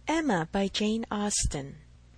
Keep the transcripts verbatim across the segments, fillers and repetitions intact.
Emma by Jane Austen.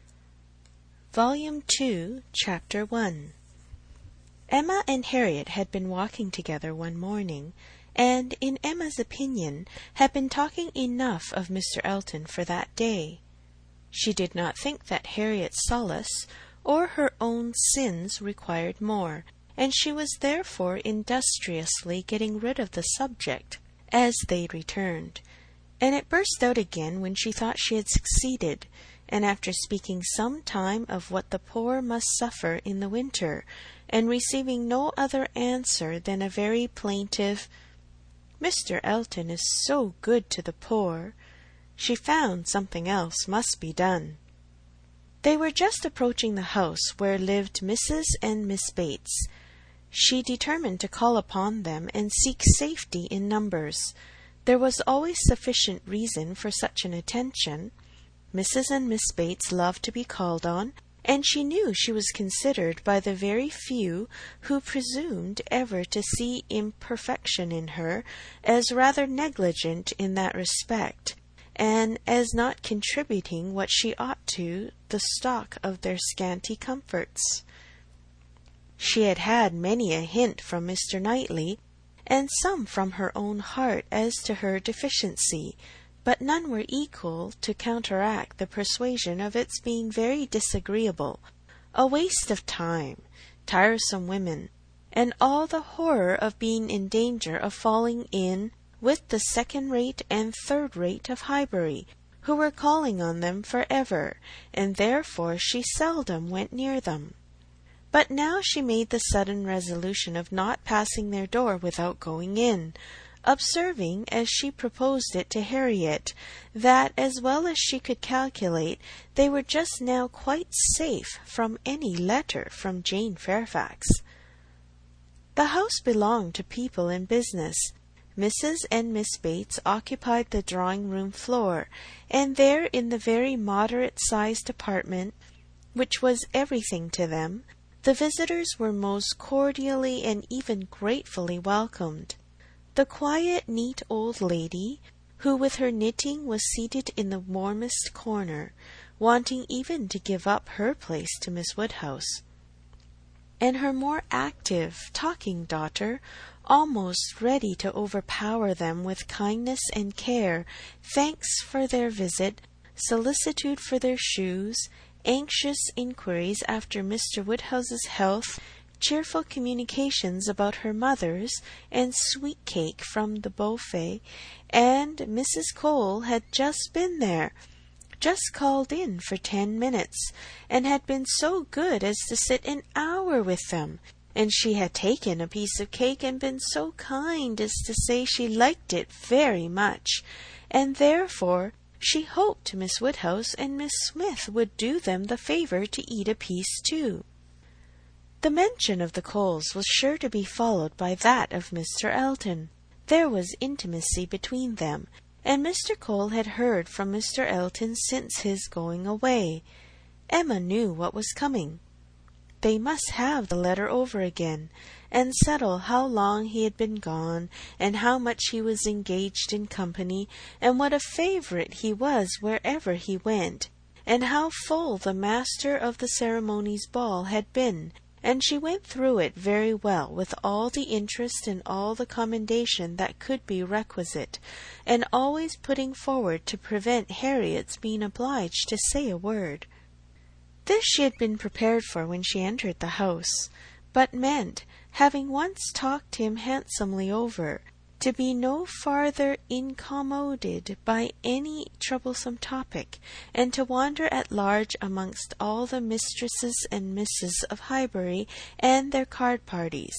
Volume two, Chapter one. Emma and Harriet had been walking together one morning, and, in Emma's opinion, had been talking enough of Mister Elton for that day. She did not think that Harriet's solace or her own sins required more, and she was therefore industriously getting rid of the subject as they returned, and it burst out again when she thought she had succeeded, and after speaking some time of what the poor must suffer in the winter, and receiving no other answer than a very plaintive "Mister Elton is so good to the poor," she found something else must be done. They were just approaching the house where lived Missus and Miss Bates. She determined to call upon them and seek safety in numbers. There was always sufficient reason for such an attention. Missus and Miss Bates loved to be called on, and she knew she was considered by the very few who presumed ever to see imperfection in her as rather negligent in that respect, and as not contributing what she ought to the stock of their scanty comforts. She had had many a hint from Mister Knightley, and some from her own heart as to her deficiency, but none were equal to counteract the persuasion of its being very disagreeable, a waste of time, tiresome women, and all the horror of being in danger of falling in with the second-rate and third-rate of Highbury, who were calling on them for ever, and therefore she seldom went near them. But now she made the sudden resolution of not passing their door without going in, observing, as she proposed it to Harriet, that, as well as she could calculate, they were just now quite safe from any letter from Jane Fairfax. The house belonged to people in business. Missus and Miss Bates occupied the drawing-room floor, and there, in the very moderate-sized apartment, which was everything to them, the visitors were most cordially and even gratefully welcomed. The quiet, neat old lady, who with her knitting was seated in the warmest corner, wanting even to give up her place to Miss Woodhouse, and her more active, talking daughter, almost ready to overpower them with kindness and care, thanks for their visit, solicitude for their shoes, anxious inquiries after Mister Woodhouse's health, cheerful communications about her mother's, and sweet cake from the buffet, and Missus Cole had just been there, just called in for ten minutes, and had been so good as to sit an hour with them, and she had taken a piece of cake and been so kind as to say she liked it very much, and therefore she hoped Miss Woodhouse and Miss Smith would do them the favour to eat a piece too. The mention of the Coles was sure to be followed by that of Mister Elton. There was intimacy between them, and Mister Cole had heard from Mister Elton since his going away. Emma knew what was coming. They must have the letter over again, and settle how long he had been gone, and how much he was engaged in company, and what a favourite he was wherever he went, and how full the master of the ceremonies ball had been, and she went through it very well, with all the interest and all the commendation that could be requisite, and always putting forward to prevent Harriet's being obliged to say a word. This she had been prepared for when she entered the house, but meant, having once talked him handsomely over, to be no farther incommoded by any troublesome topic, and to wander at large amongst all the mistresses and misses of Highbury and their card-parties.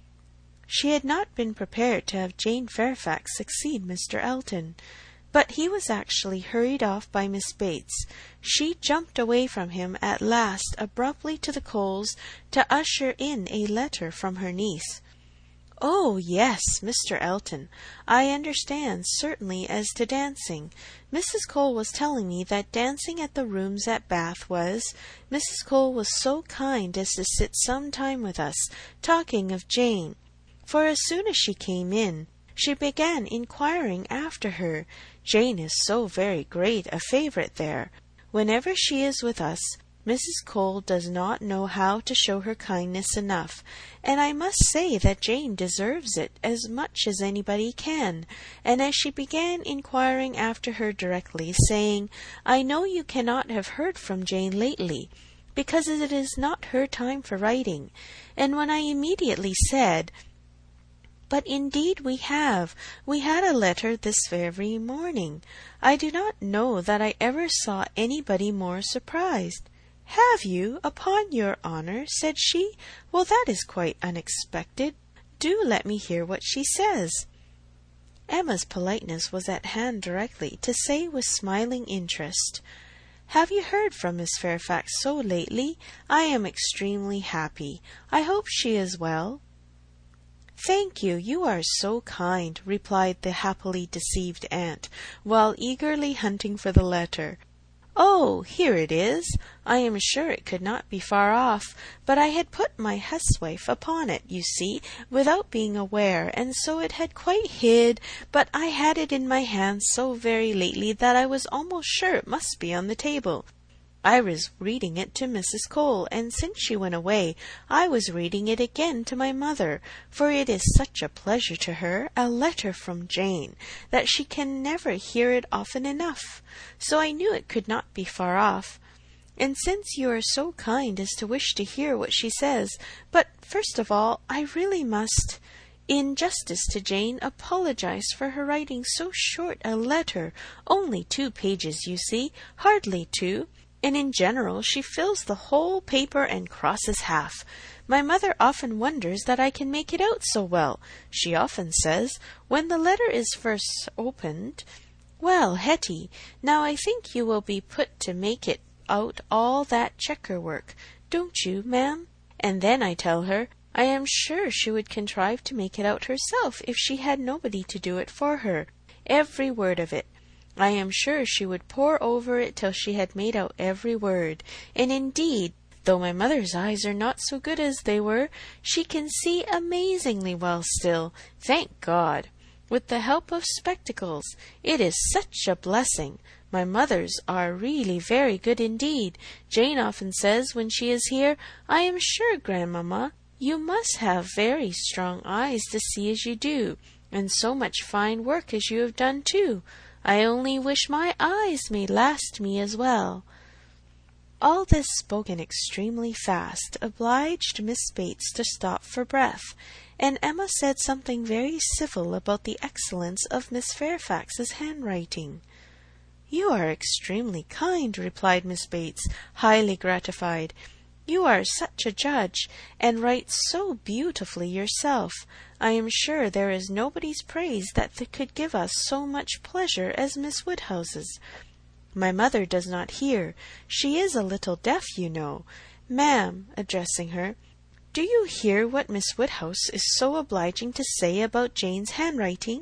She had not been prepared to have Jane Fairfax succeed Mister Elton, but he was actually hurried off by Miss Bates. She jumped away from him at last abruptly to the Coles to usher in a letter from her niece. "Oh, yes, Mister Elton, I understand certainly as to dancing. Missus Cole was telling me that dancing at the rooms at Bath was. Missus Cole was so kind as to sit some time with us, talking of Jane, for as soon as she came in, she began inquiring after her. Jane is so very great a favourite there. Whenever she is with us, Missus Cole does not know how to show her kindness enough, and I must say that Jane deserves it as much as anybody can. And as she began inquiring after her directly, saying, I know you cannot have heard from Jane lately, because it is not her time for writing. And when I immediately said, But indeed we have. We had a letter this very morning. I do not know that I ever saw anybody more surprised. Have you, upon your honour? Said she. Well, that is quite unexpected. Do let me hear what she says. Emma's politeness was at hand directly to say with smiling interest, Have you heard from Miss Fairfax so lately? I am extremely happy. I hope she is well. Thank you, you are so kind, replied the happily deceived aunt, while eagerly hunting for the letter. Oh, here it is. I am sure it could not be far off, but I had put my huswife upon it, you see, without being aware, and so it had quite hid, but I had it in my hand so very lately that I was almost sure it must be on the table. I was reading it to Missus Cole, and since she went away, I was reading it again to my mother, for it is such a pleasure to her, a letter from Jane, that she can never hear it often enough. So I knew it could not be far off. And since you are so kind as to wish to hear what she says, but first of all, I really must, in justice to Jane, apologize for her writing so short a letter, only two pages, you see, hardly two. And in general she fills the whole paper and crosses half. My mother often wonders that I can make it out so well. She often says, when the letter is first opened, Well, Hetty, now I think you will be put to make it out all that checker work, don't you, ma'am? And then I tell her, I am sure she would contrive to make it out herself if she had nobody to do it for her, every word of it. I am sure she would pore over it till she had made out every word, and indeed, though my mother's eyes are not so good as they were, she can see amazingly well still, thank God, with the help of spectacles. It is such a blessing. My mother's are really very good indeed. Jane often says when she is here, I am sure, grandmamma, you must have very strong eyes to see as you do, and so much fine work as you have done too. I only wish my eyes may last me as well. All this spoken extremely fast obliged Miss Bates to stop for breath, and Emma said something very civil about the excellence of Miss Fairfax's handwriting. You are extremely kind, replied Miss Bates, highly gratified. You are such a judge, and write so beautifully yourself. I am sure there is nobody's praise that th- could give us so much pleasure as Miss Woodhouse's. My mother does not hear. She is a little deaf, you know. Ma'am, addressing her, do you hear what Miss Woodhouse is so obliging to say about Jane's handwriting?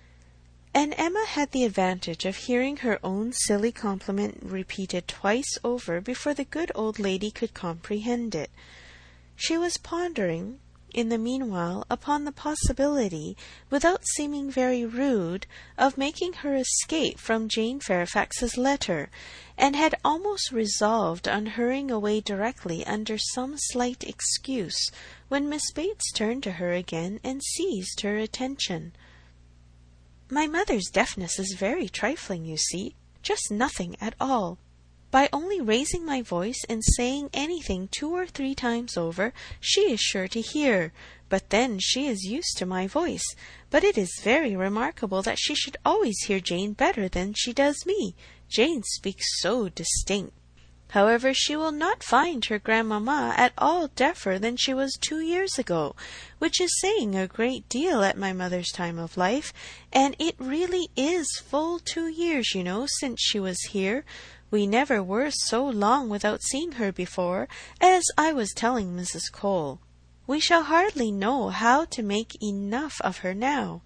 And Emma had the advantage of hearing her own silly compliment repeated twice over before the good old lady could comprehend it. She was pondering, in the meanwhile, upon the possibility, without seeming very rude, of making her escape from Jane Fairfax's letter, and had almost resolved on hurrying away directly under some slight excuse, when Miss Bates turned to her again and seized her attention. My mother's deafness is very trifling, you see, just nothing at all. By only raising my voice and saying anything two or three times over, she is sure to hear, but then she is used to my voice. But it is very remarkable that she should always hear Jane better than she does me. Jane speaks so distinct. However, she will not find her grandmamma at all deafer than she was two years ago, which is saying a great deal at my mother's time of life, and it really is full two years, you know, since she was here. We never were so long without seeing her before, as I was telling Missus Cole. We shall hardly know how to make enough of her now.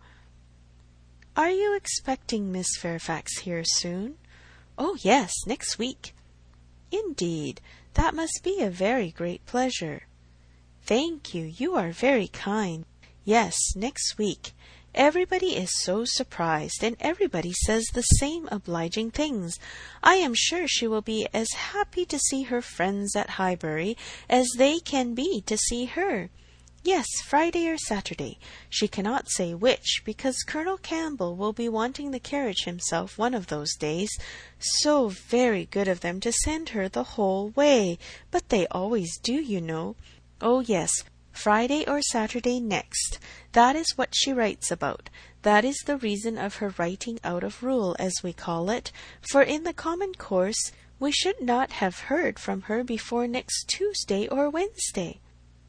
Are you expecting Miss Fairfax here soon? Oh, yes, next week. Indeed, that must be a very great pleasure. Thank you, you are very kind. Yes, next week. Everybody is so surprised, and everybody says the same obliging things. I am sure she will be as happy to see her friends at Highbury as they can be to see her. Yes, Friday or Saturday. She cannot say which, because Colonel Campbell will be wanting the carriage himself one of those days. So very good of them to send her the whole way. But they always do, you know. Oh, yes, Friday or Saturday next. That is what she writes about. That is the reason of her writing out of rule, as we call it, for in the common course we should not have heard from her before next Tuesday or Wednesday.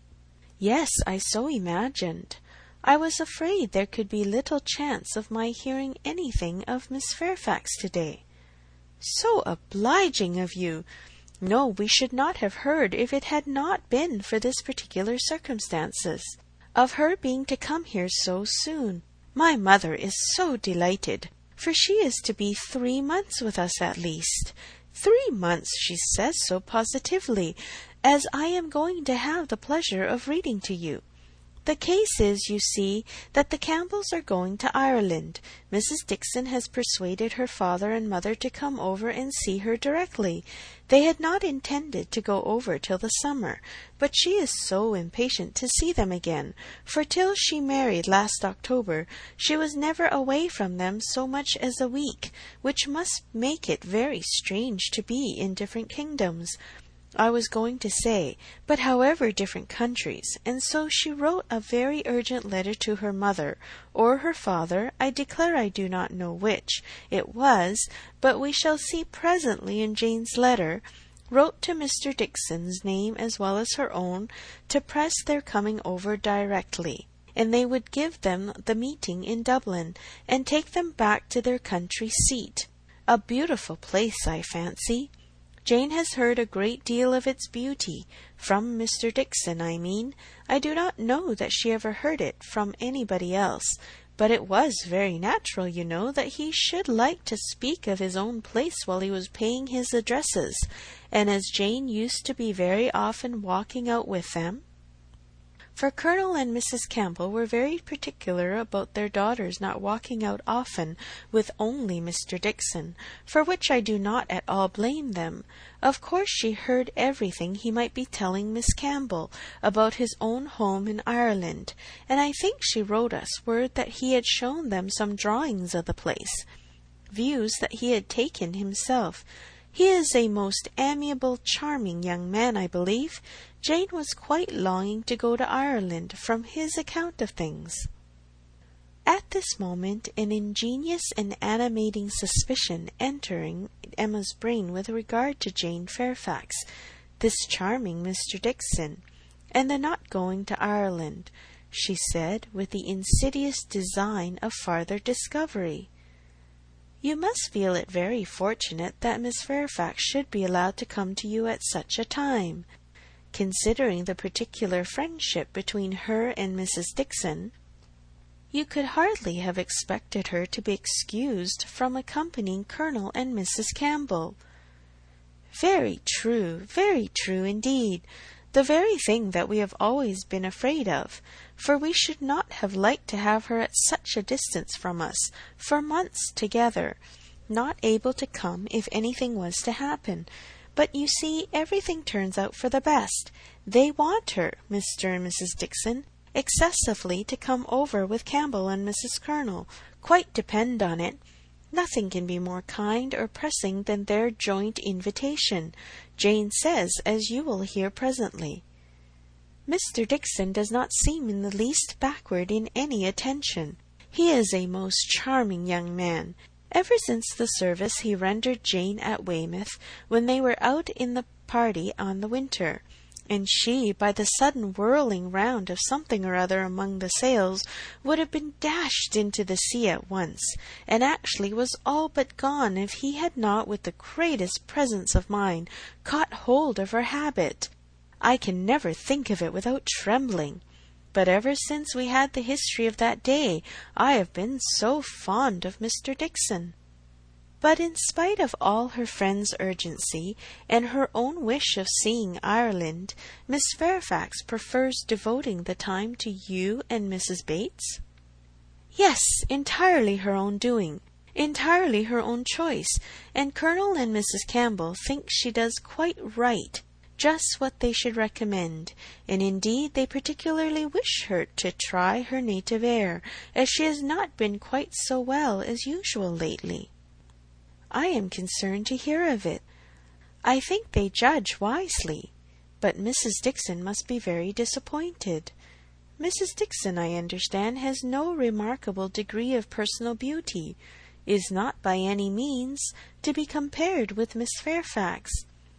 Yes, I so imagined. I was afraid there could be little chance of my hearing anything of Miss Fairfax to-day. So obliging of you! No, we should not have heard if it had not been for this particular circumstances, of her being to come here so soon. My mother is so delighted, for she is to be three months with us at least. Three months, she says so positively, as I am going to have the pleasure of reading to you. The case is, you see, that the Campbells are going to Ireland. Missus Dixon has persuaded her father and mother to come over and see her directly. They had not intended to go over till the summer, but she is so impatient to see them again, for till she married last October she was never away from them so much as a week, which must make it very strange to be in different kingdoms. I was going to say, but however different countries, and so she wrote a very urgent letter to her mother, or her father, I declare I do not know which it was, but we shall see presently in Jane's letter, wrote to Mister Dixon's name as well as her own, to press their coming over directly, and they would give them the meeting in Dublin, and take them back to their country seat. A beautiful place, I fancy. Jane has heard a great deal of its beauty, from Mister Dixon, I mean. I do not know that she ever heard it from anybody else, but it was very natural, you know, that he should like to speak of his own place while he was paying his addresses, and as Jane used to be very often walking out with them, for Colonel and Missus Campbell were very particular about their daughters not walking out often with only Mister Dixon, for which I do not at all blame them. Of course she heard everything he might be telling Miss Campbell about his own home in Ireland, and I think she wrote us word that he had shown them some drawings of the place, views that he had taken himself. He is a most amiable, charming young man, I believe. Jane was quite longing to go to Ireland from his account of things. At this moment an ingenious and animating suspicion entering Emma's brain with regard to Jane Fairfax, this charming Mister Dixon, and the not going to Ireland, she said, with the insidious design of farther discovery. You must feel it very fortunate that Miss Fairfax should be allowed to come to you at such a time. Considering the particular friendship between her and Missus Dixon, you could hardly have expected her to be excused from accompanying Colonel and Missus Campbell. Very true, very true indeed. The very thing that we have always been afraid of, for we should not have liked to have her at such a distance from us, for months together, not able to come if anything was to happen. But you see, everything turns out for the best. They want her, Mister and Missus Dixon, excessively to come over with Campbell and Missus Colonel. Quite depend on it. Nothing can be more kind or pressing than their joint invitation, Jane says, as you will hear presently. Mister Dixon does not seem in the least backward in any attention. He is a most charming young man. Ever since the service he rendered Jane at Weymouth, when they were out in the party on the winter, and she, by the sudden whirling round of something or other among the sails, would have been dashed into the sea at once, and actually was all but gone if he had not, with the greatest presence of mind, caught hold of her habit. I can never think of it without trembling. But ever since we had the history of that day, I have been so fond of Mister Dixon. But in spite of all her friend's urgency, and her own wish of seeing Ireland, Miss Fairfax prefers devoting the time to you and Missus Bates? Yes, entirely her own doing, entirely her own choice, and Colonel and Missus Campbell think she does quite right, just what they should recommend, and indeed they particularly wish her to try her native air, as she has not been quite so well as usual lately. I am concerned to hear of it. I think they judge wisely, but Missus Dixon must be very disappointed. Missus Dixon, I understand, has no remarkable degree of personal beauty, is not by any means to be compared with Miss Fairfax.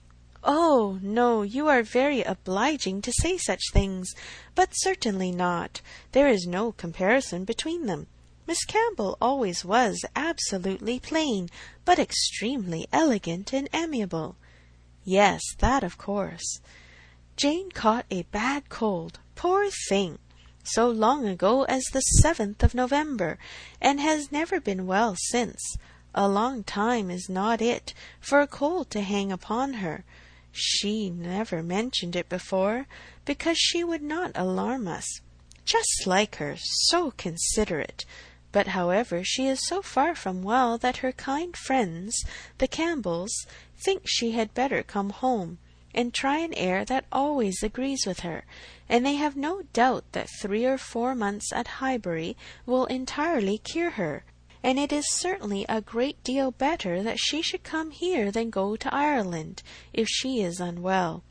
Oh, no, you are very obliging to say such things, but certainly not. There is no comparison between them. Miss Campbell always was absolutely plain, but extremely elegant and amiable. Yes, that of course. Jane caught a bad cold, poor thing, so long ago as the seventh of November, and has never been well since. A long time is not it for a cold to hang upon her. She never mentioned it before, because she would not alarm us. Just like her, so considerate. But however, she is so far from well that her kind friends, the Campbells, think she had better come home and try an air that always agrees with her, and they have no doubt that three or four months at Highbury will entirely cure her, and it is certainly a great deal better that she should come here than go to Ireland, if she is unwell.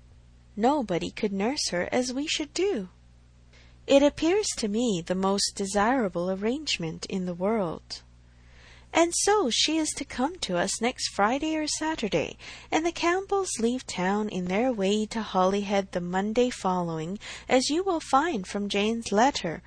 Nobody could nurse her as we should do. It appears to me the most desirable arrangement in the world. And so she is to come to us next Friday or Saturday, and the Campbells leave town in their way to Holyhead the Monday following, as you will find from Jane's letter.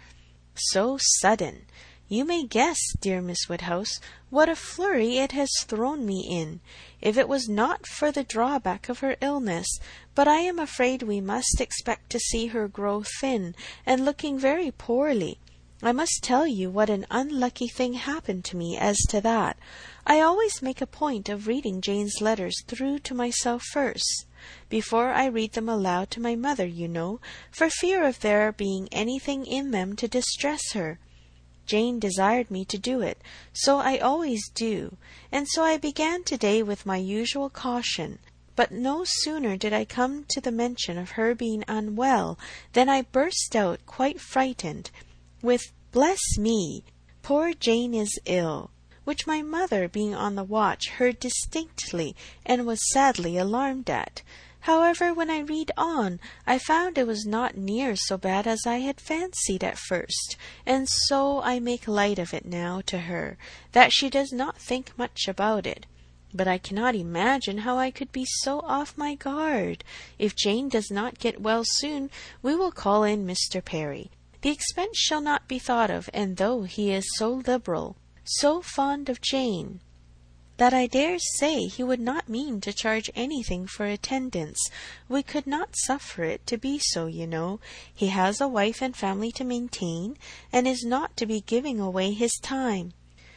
So sudden! You may guess, dear Miss Woodhouse, what a flurry it has thrown me in, if it was not for the drawback of her illness, but I am afraid we must expect to see her grow thin, and looking very poorly. I must tell you what an unlucky thing happened to me as to that. I always make a point of reading Jane's letters through to myself first, before I read them aloud to my mother, you know, for fear of there being anything in them to distress her. Jane desired me to do it, so I always do, and so I began to-day with my usual caution. But no sooner did I come to the mention of her being unwell than I burst out, quite frightened, with "Bless me! Poor Jane is ill," which my mother, being on the watch, heard distinctly, and was sadly alarmed at. However, when I read on, I found it was not near so bad as I had fancied at first, and so I make light of it now to her, that she does not think much about it. But I cannot imagine how I could be so off my guard. If Jane does not get well soon, we will call in Mister Perry. The expense shall not be thought of, and though he is so liberal, so fond of Jane, that I dare say he would not mean to charge anything for attendance, we could not suffer it to be so, you know. He has a wife and family to maintain, and is not to be giving away his time.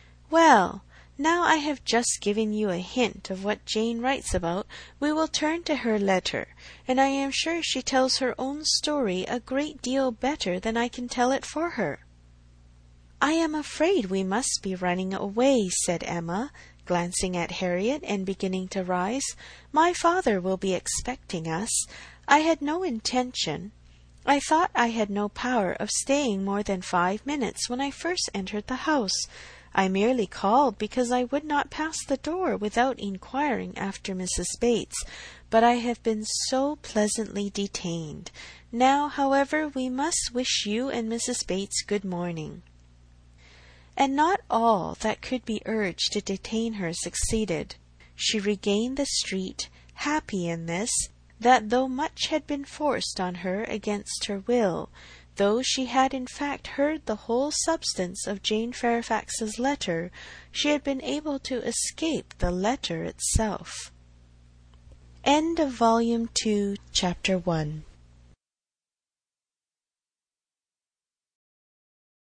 Well, now I have just given you a hint of what Jane writes about, we will turn to her letter, and I am sure she tells her own story a great deal better than I can tell it for her. "I am afraid we must be running away," said Emma, glancing at Harriet and beginning to rise. "My father will be expecting us. I had no intention. I thought I had no power of staying more than five minutes when I first entered the house. I merely called because I would not pass the door without inquiring after Missus Bates, but I have been so pleasantly detained. Now, however, we must wish you and Missus Bates good morning." And not all that could be urged to detain her succeeded. She regained the street, happy in this, that though much had been forced on her against her will, though she had in fact heard the whole substance of Jane Fairfax's letter, she had been able to escape the letter itself. End of Volume Two, Chapter One.